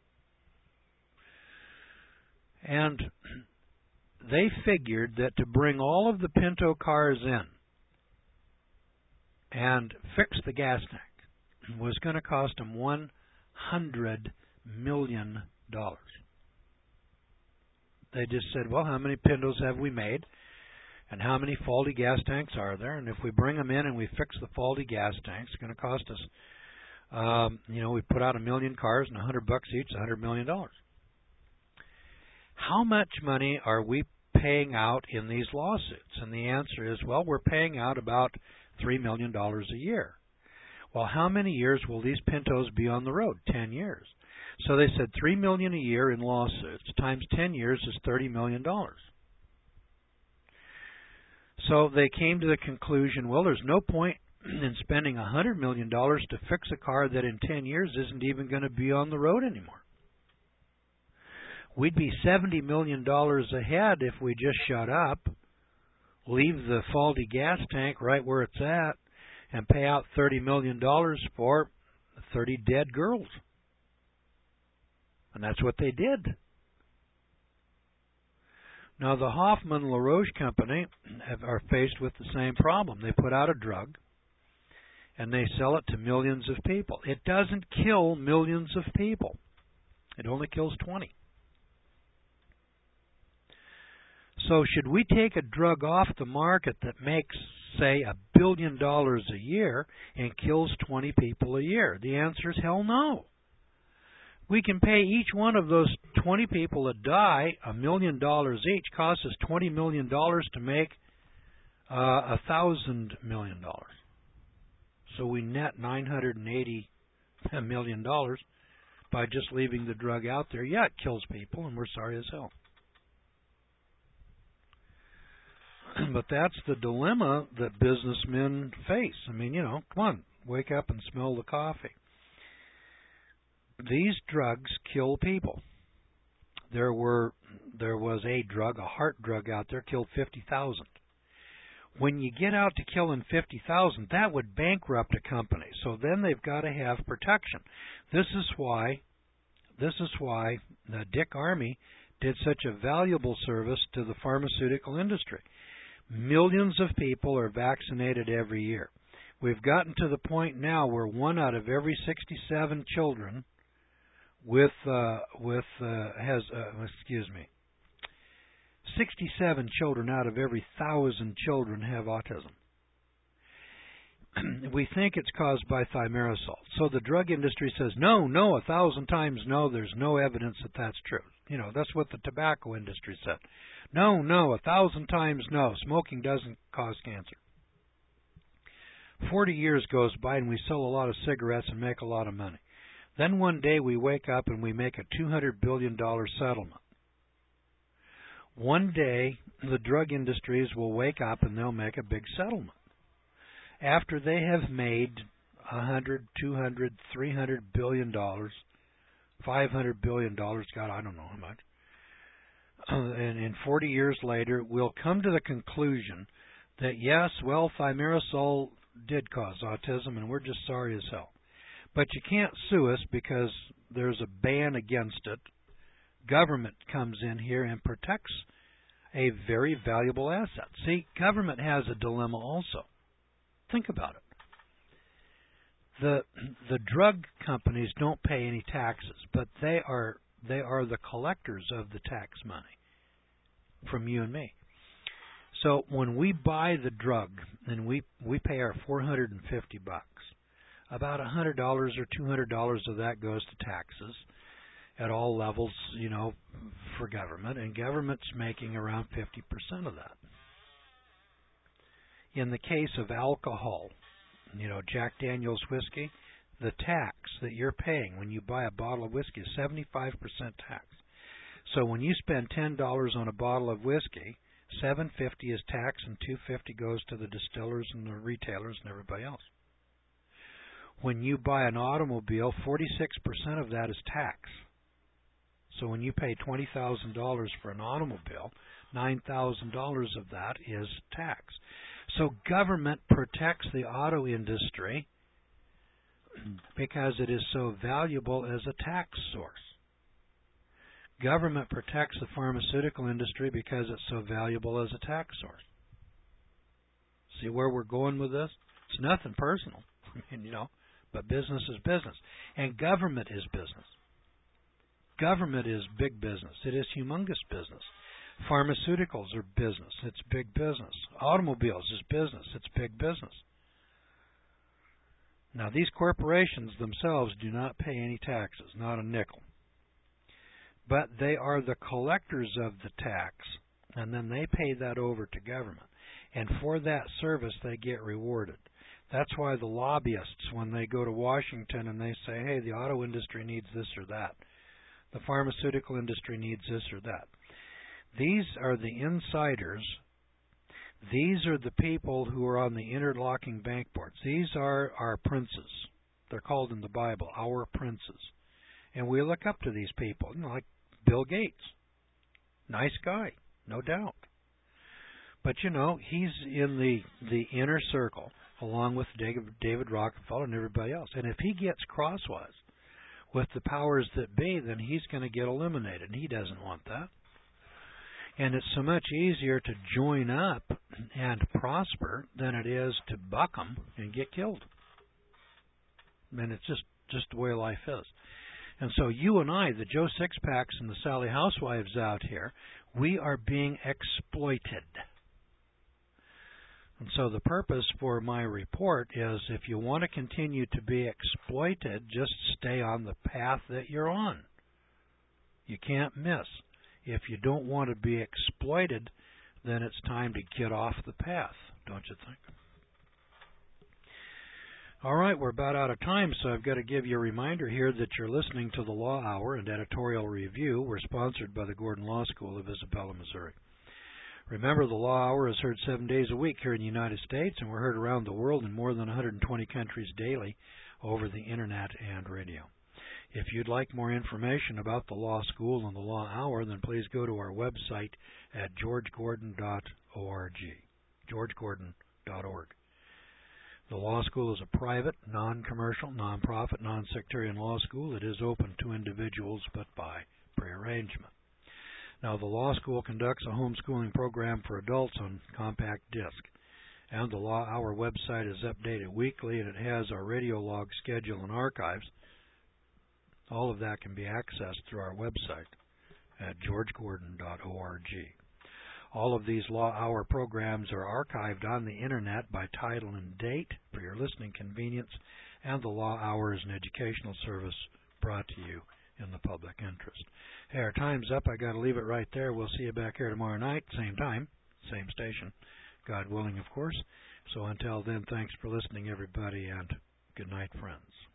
And they figured that to bring all of the Pinto cars in and fix the gas tank was going to cost them $100 million. They just said, well, how many Pintos have we made? And how many faulty gas tanks are there? And if we bring them in and we fix the faulty gas tanks, it's going to cost us, we put out 1 million cars and $100 each, $100 million. How much money are we paying out in these lawsuits? And the answer is, well, we're paying out about $3 million a year. Well, how many years will these Pintos be on the road? 10 years. So they said $3 million a year in lawsuits times 10 years is $30 million. So they came to the conclusion, well, there's no point in spending $100 million to fix a car that in 10 years isn't even going to be on the road anymore. We'd be $70 million ahead if we just shut up, leave the faulty gas tank right where it's at, and pay out $30 million for 30 dead girls. And that's what they did. Now, the Hoffman-LaRoche Company are faced with the same problem. They put out a drug, and they sell it to millions of people. It doesn't kill millions of people. It only kills 20. So should we take a drug off the market that makes, say, $1 billion a year and kills 20 people a year? The answer is hell no. We can pay each one of those 20 people that die $1 million each. Costs us $20 million to make $1,000 million. So we net $980 million by just leaving the drug out there. Yeah, it kills people, and we're sorry as hell. But that's the dilemma that businessmen face. I mean, come on, wake up and smell the coffee. These drugs kill people. There was a drug, a heart drug out there, killed 50,000. When you get out to killing 50,000, that would bankrupt a company. So then they've got to have protection. This is why Dick Armey did such a valuable service to the pharmaceutical industry. Millions of people are vaccinated every year. We've gotten to the point now where 1 out of every 67 children 67 children out of every 1,000 children have autism. We think it's caused by thimerosal. So the drug industry says, no, 1,000 times no, there's no evidence that that's true. That's what the tobacco industry said. No, 1,000 times no. Smoking doesn't cause cancer. 40 years goes by and we sell a lot of cigarettes and make a lot of money. Then one day we wake up and we make a $200 billion settlement. One day the drug industries will wake up and they'll make a big settlement. After they have made $100, $200, $300 billion, $500 billion, God, I don't know how much. And 40 years later, we'll come to the conclusion that yes, well, thimerosal did cause autism, and we're just sorry as hell. But you can't sue us because there's a ban against it. Government comes in here and protects a very valuable asset. See, government has a dilemma also. Think about it. The drug companies don't pay any taxes, but they are the collectors of the tax money from you and me. So when we buy the drug and we pay our $450, about $100 or $200 of that goes to taxes at all levels, for government, and government's making around 50% of that. In the case of alcohol, Jack Daniel's whiskey, the tax that you're paying when you buy a bottle of whiskey is 75% tax. So when you spend $10 on a bottle of whiskey, $7.50 is tax and $2.50 goes to the distillers and the retailers and everybody else. When you buy an automobile, 46% of that is tax. So when you pay $20,000 for an automobile, $9,000 of that is tax. So government protects the auto industry because it is so valuable as a tax source. Government protects the pharmaceutical industry because it's so valuable as a tax source. See where we're going with this? It's nothing personal, but business is business. And government is business. Government is big business. It is humongous business. Pharmaceuticals are business. It's big business. Automobiles is business. It's big business. Now, these corporations themselves do not pay any taxes, not a nickel. But they are the collectors of the tax, and then they pay that over to government. And for that service, they get rewarded. That's why the lobbyists, when they go to Washington and they say, hey, the auto industry needs this or that, the pharmaceutical industry needs this or that. These are the insiders. These are the people who are on the interlocking bank boards. These are our princes. They're called in the Bible, our princes. And we look up to these people, like Bill Gates. Nice guy, no doubt. But, he's in the inner circle, along with David Rockefeller and everybody else. And if he gets crosswise with the powers that be, then he's going to get eliminated, and he doesn't want that. And it's so much easier to join up and prosper than it is to buck them and get killed. And it's just the way life is. And so you and I, the Joe Sixpacks and the Sally Housewives out here, we are being exploited. And so the purpose for my report is if you want to continue to be exploited, just stay on the path that you're on. You can't miss. If you don't want to be exploited, then it's time to get off the path, don't you think? All right, we're about out of time, so I've got to give you a reminder here that you're listening to the Law Hour and Editorial Review. We're sponsored by the Gordon Law School of Isabella, Missouri. Remember, the Law Hour is heard 7 days a week here in the United States, and we're heard around the world in more than 120 countries daily over the Internet and radio. If you'd like more information about the Law School and the Law Hour, then please go to our website at georgegordon.org. georgegordon.org. The Law School is a private, non-commercial, non-profit, non-sectarian law school. It is open to individuals, but by prearrangement. Now, the Law School conducts a homeschooling program for adults on compact disc. And the Law Hour website is updated weekly, and it has our radio log schedule and archives. All of that can be accessed through our website at georgegordon.org. All of these Law Hour programs are archived on the Internet by title and date for your listening convenience, and the Law Hour is an educational service brought to you in the public. public interest. Hey, our time's up. I got to leave it right there. We'll see you back here tomorrow night, same time, same station. God willing, of course. So until then, thanks for listening, everybody, and good night, friends.